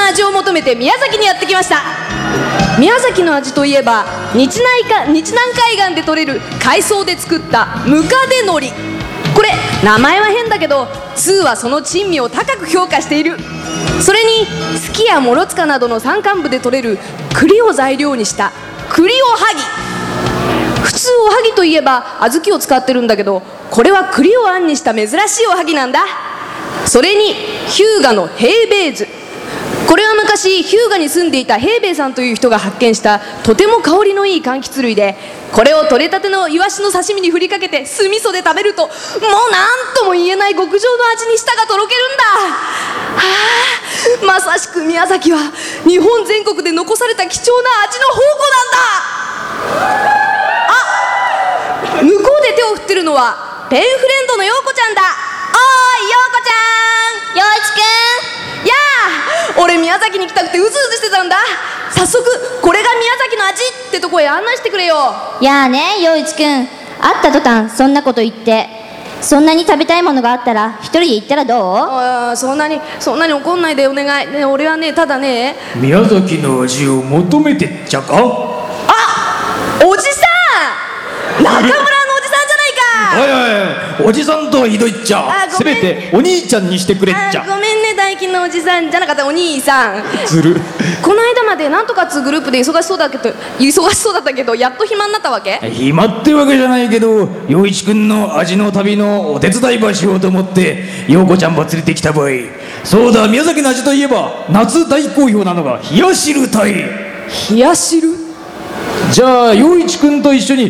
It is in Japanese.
味を求めて宮崎にやってきました。宮崎の味といえば日南海岸で採れる海藻で作ったムカデ海苔。これ名前は変だけど通はその珍味を高く評価している。それにすきや諸塚などの山間部で採れる栗を材料にした栗おはぎ。普通おはぎといえば小豆を使ってるんだけど、これは栗をあんにした珍しいおはぎなんだ。それに日向の平米酢。これは昔日向に住んでいた平兵衛さんという人が発見したとても香りのいい柑橘類で、これを取れたてのイワシの刺身に振りかけて酢味噌で食べると、もう何とも言えない極上の味に舌がとろけるんだ。まさしく宮崎は日本全国で残された貴重な味の宝庫なんだ。向こうで手を振ってるのはペンフレンドの陽子ちゃんだ。おーい陽子ちゃん。陽一くん。やあ、俺宮崎に来たくてうずうずしてたんだ。早速これが宮崎の味ってとこへ案内してくれよ。 やあね陽一くん、会った途端そんなこと言って。そんなに食べたいものがあったら一人で行ったらどう？ そんなに怒んないでお願い、ね、俺はねただね宮崎の味を求めてっちゃか。 あ、おじさん、中村のおじさんじゃないか。 おじさんとはひどいっちゃ。せめてお兄ちゃんにしてくれっちゃ。 ごめんね、大金のおじさんじゃなかった、お兄さん。 ずる。 この間までなんとかつグループで忙しそうだったけどやっと暇になったわけ？ 暇ってわけじゃないけど、陽一くんの味の旅のお手伝いばしようと思って陽子ちゃんば連れてきたばい。そうだ、宮崎の味といえば夏大好評なのが冷や汁たい。 冷や汁？ じゃあ陽一くんと一緒に